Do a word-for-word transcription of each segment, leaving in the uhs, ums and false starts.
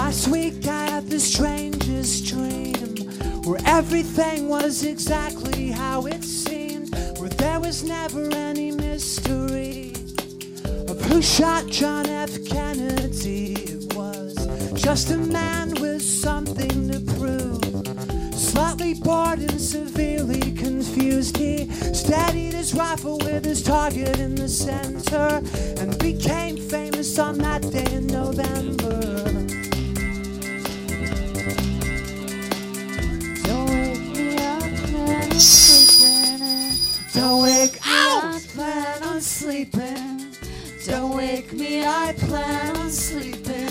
Last week I had the strangest dream, where everything was exactly how it seemed, where there was never any mystery of who shot John F. Kennedy. It was just a man with something to prove. Slightly bored and severely confused, he steadied his rifle with his target in the center and became famous on that day in November. Don't wake me up, plan on sleeping. Don't wake me up, plan on sleeping. Don't wake me, I plan on sleeping.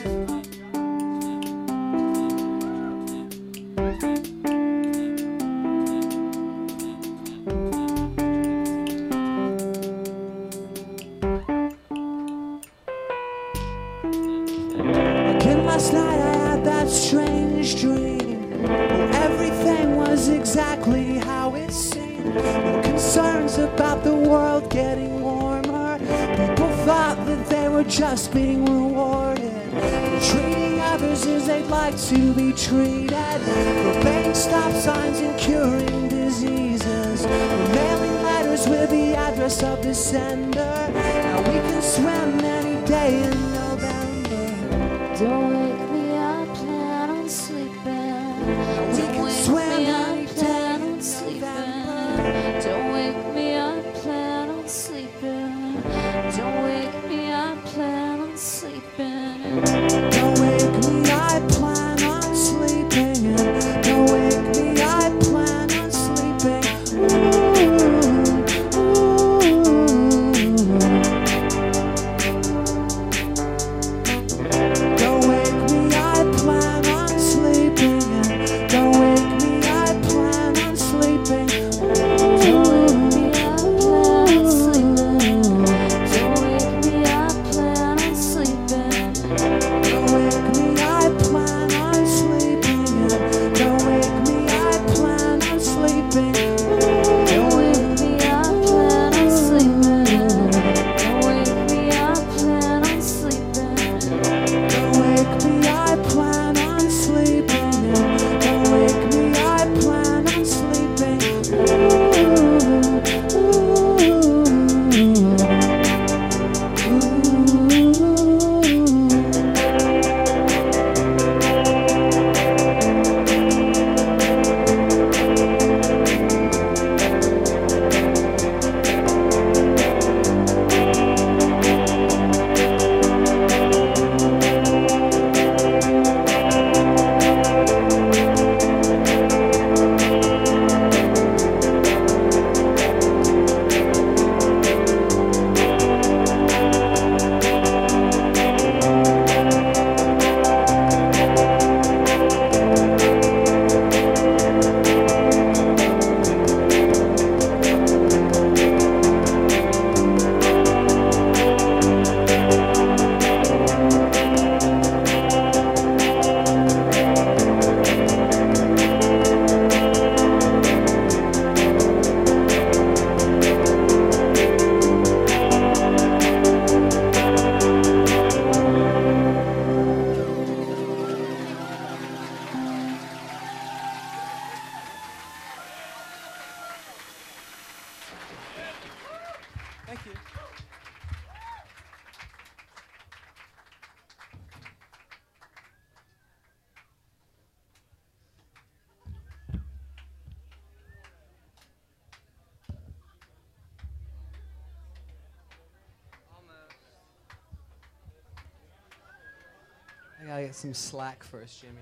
Last night I had that strange dream, where everything was exactly how it seemed. No concerns about the world getting warmer. People thought that they were just being rewarded for treating others as they'd like to be treated, for obeying stop signs and curing diseases, for mailing letters with the address of the sender. Now we can swim any day in November. Don't wake me up, plan on sleeping. Don't wake me up, plan on sleeping. Don't wake me up, plan on sleeping. Don't wake me up, plan on sleeping. Don't wake me, I plan on sleeping. Don't wake me, I plan on sleeping. Ooh, ooh. Don't wake me, I plan on sleeping. Don't wake me, I plan on sleeping. Don't wake me, I plan on sleeping. Don't wake me, I plan on sleeping. Don't wake me, I plan on sleeping. Don't wake me, I plan on sleeping. Don't wake me, I plan on sleeping. Don't wake me, I plan on sleeping. Don't wake me, I plan on sleeping. Don't wake me, I plan on sleeping. Ooh, thank you. I gotta get some slack first, Jimmy.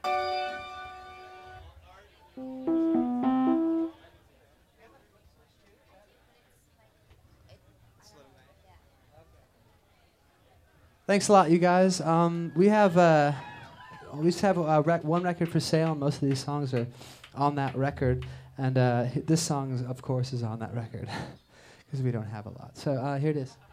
Thanks a lot, you guys. Um, we have uh, we just have a rec one record for sale, and most of these songs are on that record. And uh, this song, is, of course, is on that record because we don't have a lot. So uh, here it is.